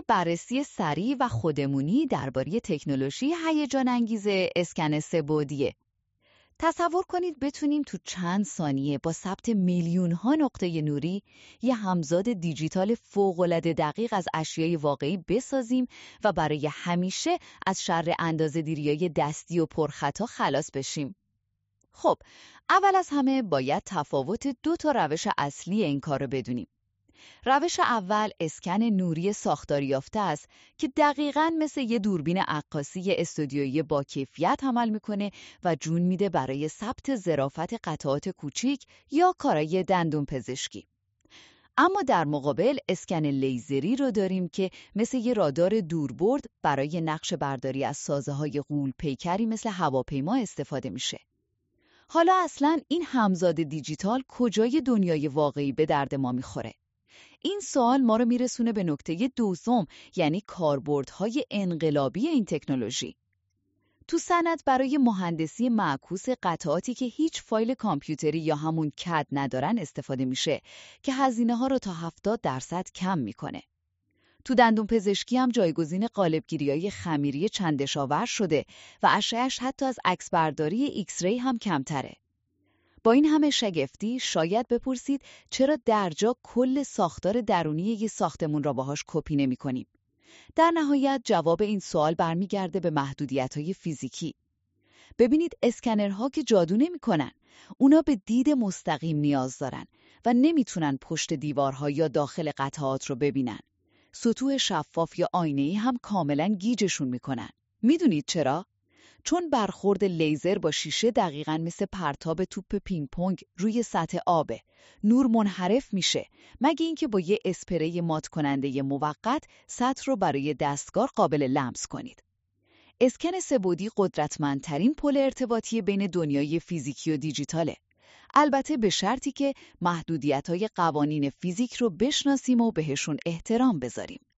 بررسی سریع و خودمونی درباره تکنولوژی هیجان انگیز اسکن سه‌بعدیه. تصور کنید بتونیم تو چند ثانیه با ثبت میلیون‌ها نقطه نوری یه همزاد دیجیتال فوق‌العاده دقیق از اشیای واقعی بسازیم و برای همیشه از شر اندازه‌گیری‌های دستی و پرخطا خلاص بشیم. خب، اول از همه باید تفاوت 2 روش اصلی این کار رو بدونیم. روش اول اسکن نوری ساختاری یافته است که دقیقاً مثل یه دوربین عکاسی استودیویی با کیفیت عمل میکنه و جون میده برای ثبت ظرافت قطعات کوچیک یا کارای دندون پزشکی. اما در مقابل اسکن لیزری رو داریم که مثل یه رادار دوربرد برای نقشه برداری از سازه‌های غول پیکری مثل هواپیما استفاده میشه. حالا اصلاً این همزاد دیجیتال کجای دنیای واقعی به درد ما میخوره؟ این سوال ما رو میرسونه به نکته دوم، یعنی کاربردهای انقلابی این تکنولوژی. تو صنعت برای مهندسی معکوس قطعاتی که هیچ فایل کامپیوتری یا همون کد ندارن استفاده میشه که هزینه‌ها رو تا 70% کم میکنه. تو دندون پزشکی هم جایگزین قالب‌گیری‌های خمیری چندشاور شده و اشعه‌اش حتی از عکسبرداری ایکس ری هم کمتره. با این همه شگفتی شاید بپرسید چرا درجا کل ساختار درونی یه ساختمون را باهاش کپی نمی‌کنیم؟ در نهایت جواب این سوال برمیگرده به محدودیت‌های فیزیکی. ببینید اسکنرها که جادو نمی‌کنن. اونا به دید مستقیم نیاز دارن و نمیتونن پشت دیوارها یا داخل قطعات رو ببینن. سطوح شفاف یا آینه‌ای هم کاملاً گیجشون می‌کنن. میدونید چرا؟ چون برخورد لیزر با شیشه دقیقاً مثل پرتاب توپ پینگ پونگ روی سطح آبه. نور منحرف میشه مگه اینکه با یه اسپری مات کننده موقت سطح رو برای دستکار قابل لمس کنید. اسکن سه‌بعدی قدرتمندترین پل ارتباطی بین دنیای فیزیکی و دیجیتاله. البته به شرطی که محدودیت‌های قوانین فیزیک رو بشناسیم و بهشون احترام بذاریم.